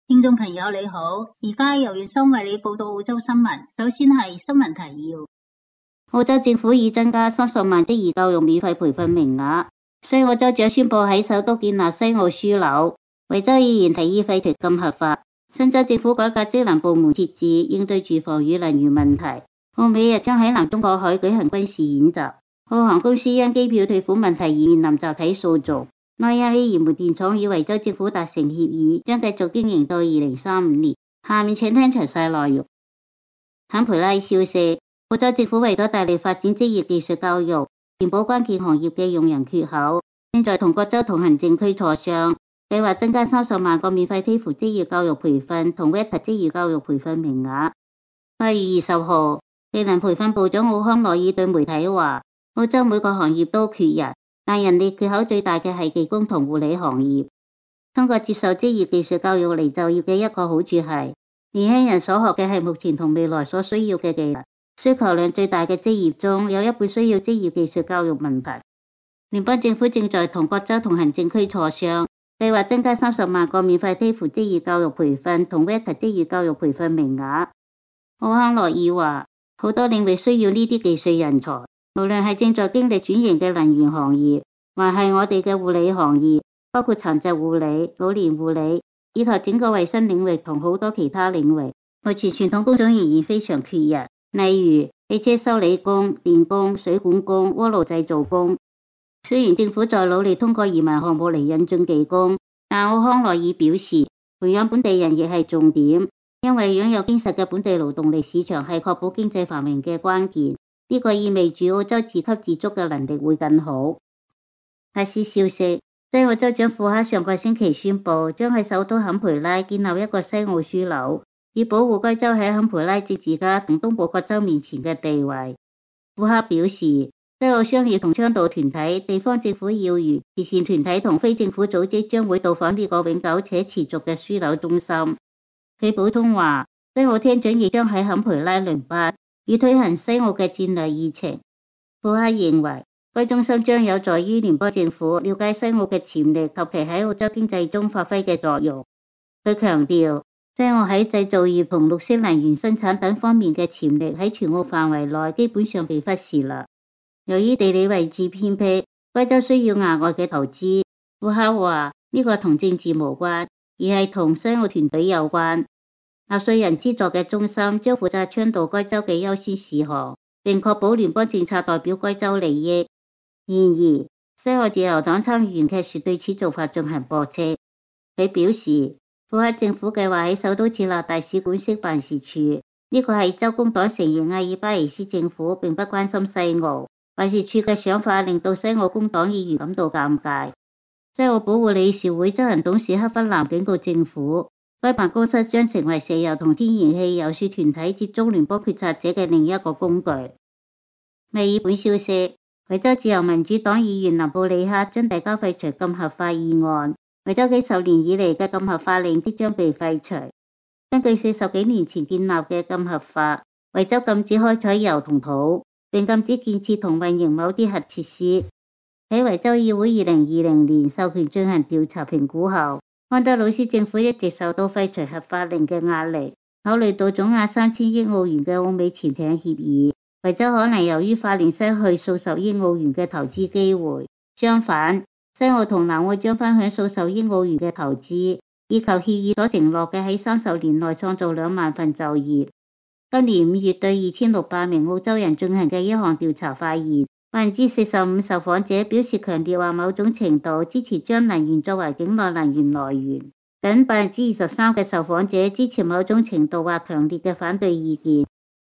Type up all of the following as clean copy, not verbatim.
聽眾朋友你好，而家由袁生為你報道澳洲新聞。首先係新聞提要：澳洲政府已增加30萬職業教育免費培訓名額。西澳州長宣布喺首都建立西澳樞紐。維州議員提議廢除禁合法。新州政府改革職能部門設置，應對住房與能源問題。澳美日將喺南中國海舉行軍事演習。澳航公司因機票退款問題而面臨集體訴訟。內亞氣燃煤電廠與維州政府達成協議，將繼續經營到2035年。下面請聽詳細內容。坎培拉消息：澳洲政府為咗大力發展職業技術教育，填補關鍵行業嘅用人缺口，正在同各州同行政區磋商，計劃增加30萬個免費 TAFE 職業教育培訓同 VETA 職業教育培訓名額。8月20號，技能培訓部長奧康諾爾對媒體話：澳洲每個行業都缺人，但人力缺口最大嘅係技工同護理行業。通過接受職業技術教育嚟就業嘅一個好處係，年輕人所學嘅係目前同未來所需要嘅技能。需求量最大嘅職業中有一半需要職業技術教育文憑。聯邦政府正在同各州同行政區磋商，計劃增加30萬個免費 TAFE 職業教育培訓同 VETA 職業教育培訓名額。奧康諾爾話：好多領域需要呢啲技術人才，無論係正在經歷轉型嘅能源行業，還係我哋嘅護理行業，包括殘疾護理、老年護理，以及整個衛生領域同好多其他領域。目前傳統工種仍然非常缺人，例如汽車修理工、電工、水管工、鍋爐製造工。雖然政府在努力通過移民項目嚟引進技工，但奧康諾爾表示，培養本地人亦係重點，因為擁有堅實嘅本地勞動力市場係確保經濟繁榮嘅關鍵。呢個意味住澳洲自給自足嘅能力會更好。大事消息：西澳州長庫克上個星期宣布，將喺首都坎培拉建立一個西澳樞紐，以保護該州喺坎培拉政治家同東部各州面前嘅地位。庫克表示，西澳商業同倡導團體、地方政府要員、慈善團體同非政府組織將會到訪呢個永久且持續嘅樞紐中心。佢補充話，西澳廳長亦將喺坎培拉輪班，以推行西澳嘅戰略議程。庫克認為，該中心將有助於聯邦政府了解西澳嘅潛力及其喺澳洲經濟中發揮嘅作用。佢強調，西澳喺製造業同綠色能源生產等方面嘅潛力喺全澳範圍內基本上被忽視啦。由於地理位置偏僻，該州需要額外嘅投資。庫克話呢個同政治無關，而係同西澳團隊有關。納稅人資助嘅中心將負責倡導該州嘅優先事項，並確保聯邦政策代表該州利益。然而，西澳自由黨參議員卻是對此做法進行駁斥。佢表示，庫克政府計劃喺首都設立大使館式辦事處，呢個係州工黨承認阿爾巴尼斯政府並不關心西澳。辦事處嘅想法令到西澳工黨議員感到尷尬。西澳保護理事會執行董事克芬南警告政府，該辦公室將成為石油同天然氣遊說團體接觸聯邦決策者嘅另一個工具。墨爾本消息：維州自由民主黨議員林布里克將提交廢除禁合法議案。維州幾十年以嚟嘅禁合法令即將被廢除。根據40幾年前建立嘅禁合法，維州禁止開採油同土，並禁止建設同運營某啲核設施。喺維州議會2020年授權進行調查評估後，安德魯斯政府一直受到廢除合法令嘅壓力。考慮到總額3000億澳元嘅澳美潛艇協議，維州可能由於法令失去數十億澳元嘅投資機會。相反，西澳同南澳將分享數十億澳元嘅投資，以求協議所承諾嘅喺30年內創造2萬份就業。今年5月對2600名澳洲人進行嘅一項調查發現，45%受訪者表示強烈或某種程度支持將能源作為境內能源來源，僅23%嘅受訪者支持某種程度或強烈嘅反對意見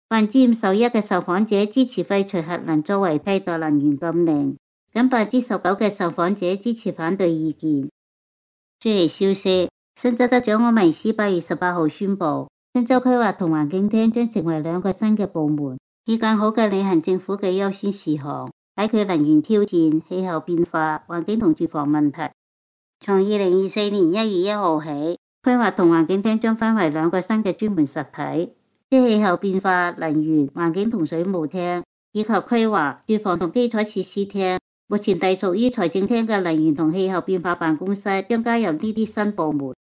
，51%嘅受訪者支持廢除核能作為替代能源禁令，僅19%嘅受訪者支持反對意見。專業消息：新州州長柯文斯8月18號宣布，新州規劃同環境廳將成為2個新嘅部門，以更好嘅履行政府嘅優先事項，解決能源挑戰、氣候變化、環境同住房問題。從2024年1月1號起，規劃同環境廳將分為2個新嘅專門實體，即氣候變化、能源、環境同水務廳，以及規劃、住房同基礎設施廳。目前隸屬於財政廳嘅能源同氣候變化辦公室將加入呢啲新部門。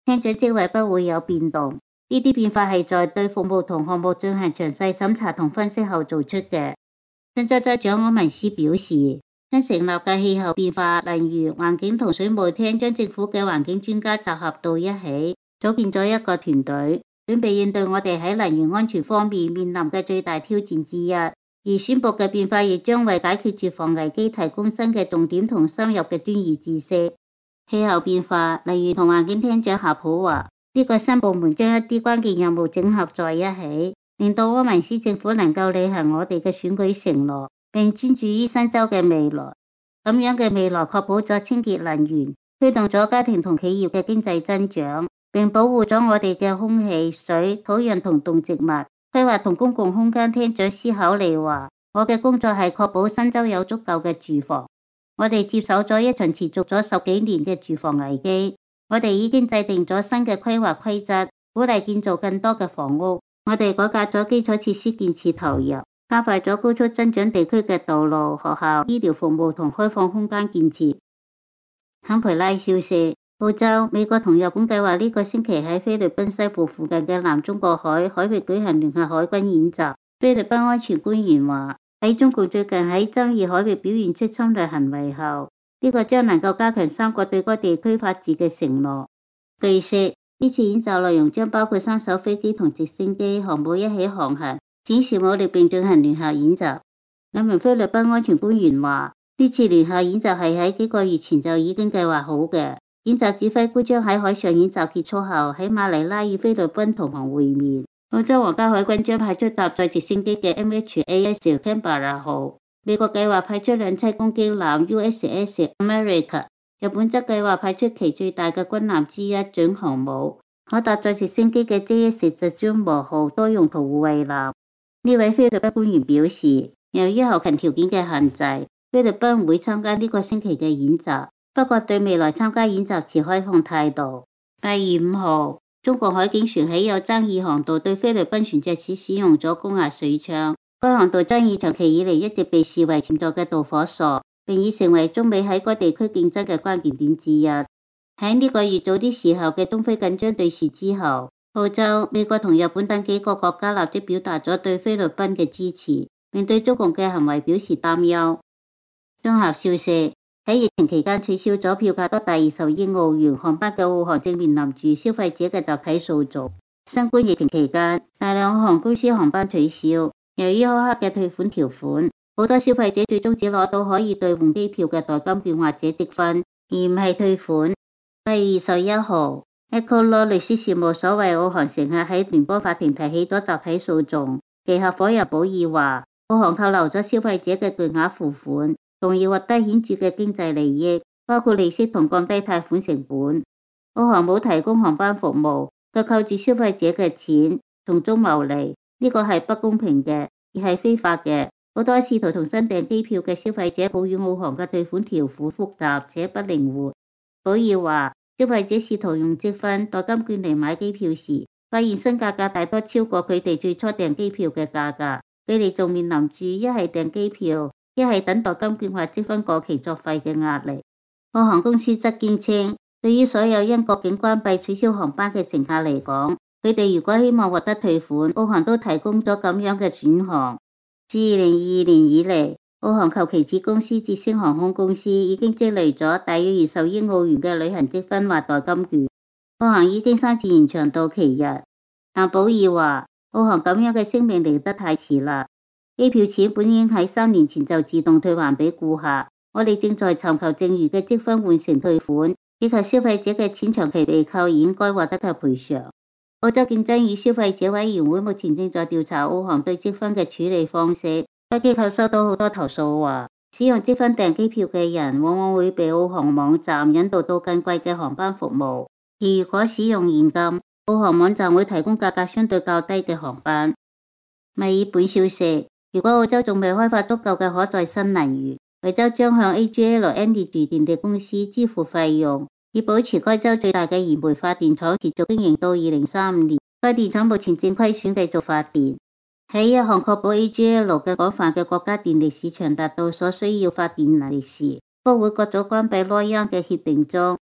廳長職位不會有變動。呢啲變化係在對服務同項目進行詳細審查同分析後做出嘅。新州州長柯文斯表示，新成立嘅氣候變化、能源、環境同水務廳將政府嘅環境專家集合到一起，組建咗一個團隊，準備應對我哋喺能源安全方面面臨嘅最大挑戰之一。而宣布嘅變化亦將為解決住房危機提供新嘅重點同深入嘅專業知識。氣候變化、能源同環境廳長夏普話，呢個新部門將一啲關鍵任務整合在一起，令到柯文斯政府能夠履行我哋嘅選舉承諾，並專注於新州嘅未來。咁樣嘅未來確保咗清潔能源，推動咗家庭同企業嘅經濟增長，並保護咗我哋嘅空氣、水、土壤同動植物。規劃同公共空間廳長斯考利話，我嘅工作係確保新州有足夠嘅住房。我哋接手咗一場持續咗10幾年嘅住房危機，我哋已經制定咗新嘅規劃規則，鼓勵建造更多嘅房屋。我哋改革咗基礎設施建設投入，加快咗高速增長地區嘅道路、學校、醫療服務同開放空間建設。坎培拉消息，澳洲、美國同日本計劃呢個星期喺菲律賓西部附近嘅南中國海海域舉行聯合海軍演習。菲律賓安全官員話，喺中共最近喺爭議海域表現出侵略行為後，呢個將能夠加強三國對該地區法治嘅承諾。據悉，呢次演習內容將包括3艘飛機同直升機航母一起航行，展示武力並進行聯合演習。兩名菲律賓安全官員話，呢次聯合演習係喺幾個月前就已經計劃好嘅。演習指揮官將喺海上演習結束後喺馬尼拉與菲律賓同行會面。澳洲皇家海軍將派出搭載直升機嘅 MHAS Canberra 號，美國計劃派出2棲攻擊艦 USS America， 日本則計劃派出其最大嘅軍艦之一準航母，可搭載直升機嘅 JS 特津模號多用途護衛艦。呢位菲律賓官員表示，由於後勤條件嘅限制，菲律賓唔會參加呢個星期嘅演習，不過對未來參加演習持開放態度。8月5號，中國海警船喺有爭議航道對菲律賓船隻使用咗高壓水槍，該航道爭議長期以嚟一直被視為潛在嘅導火索，並已成為中美喺該地區競爭嘅關鍵點之一。喺呢個月早啲時候嘅東非緊張對峙之後，澳洲、美國同日本等幾個國家立即表達咗對菲律賓嘅支持，並對中共嘅行為表示擔憂。綜合消息，喺疫情期間取消咗票價多達20億澳元航班嘅澳航正面臨住消費者嘅集體訴訟。新冠疫情期間，大量澳航公司航班取消，由於苛刻嘅退款條款，好多消費者最終只攞到可以兌換機票嘅代金券或者積分，而唔係退款。8月21號，Echo Law 律師事務所為澳航乘客喺聯邦法庭提起咗集體訴訟。其合伙人保爾話，澳航扣留咗消費者嘅巨額付款，仲要獲得顯著嘅經濟利益，包括利息同降低貸款成本。澳航冇提供航班服務，卻扣住消費者嘅錢，從中牟利，呢個係不公平嘅，而係非法嘅。好多試圖重新訂機票嘅消費者抱怨澳航嘅退款條款複雜且不靈活。保爾話，消費者試圖用積分、代金券嚟買機票時，發現新價格大多超過佢哋最初訂機票嘅價格，佢哋仲面臨住一係訂機票，一係等待金券或積分過期作廢嘅壓力。澳航公司則堅稱，對於所有因國境關閉取消航班嘅乘客嚟講，佢哋如果希望獲得退款，澳航都提供咗咁樣嘅選項。自2022年以嚟，澳航及其子公司捷星航空公司已經積累咗大約20億澳元嘅旅行積分或代金券。澳航已經3次延長到期日，但保爾話，澳航咁樣嘅聲明嚟得太遲啦。機票錢本應喺3年前就自動退還俾顧客，我哋正在尋求剩餘嘅積分換成退款，以及消費者嘅錢長期被扣而應該獲得嘅賠償。澳洲競爭與消費者委員會目前正在調查澳航對積分嘅處理方式。該機構收到好多投訴話，使用積分訂機票嘅人往往會被澳航網站引導到更貴嘅航班服務，而如果使用現金，澳航網站會提供價格相對較低嘅航班。墨爾本消息，如果澳洲仲未開發足夠嘅可再生能源，維州將向 AGL Energy 電力公司支付費用，以保持該州最大嘅燃煤發電廠持續經營到2035年。該電廠目前正虧損繼續發電。喺一項確保 AGL 嘅廣泛嘅國家電力市場達到所需要發電能力時，國會各組關閉洛陽嘅協定中，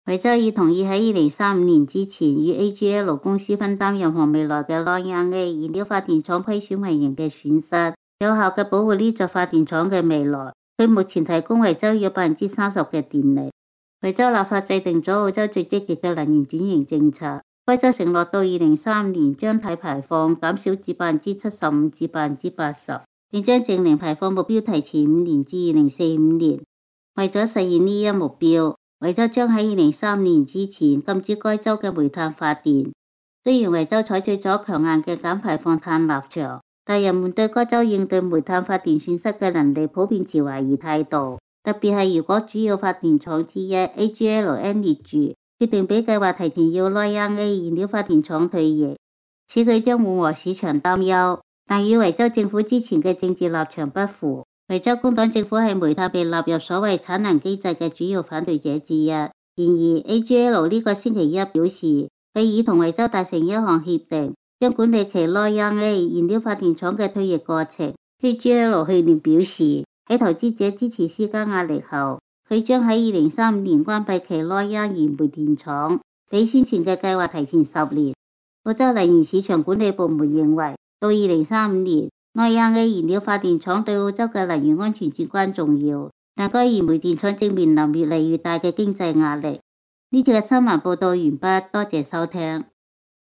維州已同意喺2035年之前與 AGL 公司分擔任何未來嘅 Loy Yang A 燃料發電廠虧損為盈嘅損失，有效嘅保護呢座發電廠嘅未來。佢目前提供維州約30%嘅電力。維州立法制定咗澳洲最積極嘅能源轉型政策。維州承諾到2035年將碳排放減少至75%至80%，並將淨零排放目標提前5年至2045年。為咗實現呢一目標，維州將喺2035年之前禁止該州嘅煤炭發電。雖然維州採取咗強硬嘅減排放碳立場，但人們對該州應對煤炭發電損失嘅能力普遍持懷疑態度。特別係如果主要發電廠之一 AGL Energy決定比計劃提前要 Loy Yang A 燃料發電廠退役，此舉將緩和市場擔憂，但與維州政府之前嘅政治立場不符。維州工黨政府係煤炭被納入所謂產能機制嘅主要反對者之一。然而 AGL 呢個星期一表示，佢已同維州達成一項協定，將管理其 Loy Yang A 燃料發電廠嘅退役過程。AGL 去年表示，喺投資者支持施加壓力後，佢將喺2035年關閉其 Loy Yang 燃煤電廠，比先前嘅計劃提前10年。澳洲能源市場管理部門認為，到2035年，Loy Yang A 燃料發電廠對澳洲嘅能源安全至關重要，但該燃煤電廠正面臨越嚟越大嘅經濟壓力。呢次嘅新聞報道完畢，多謝收聽。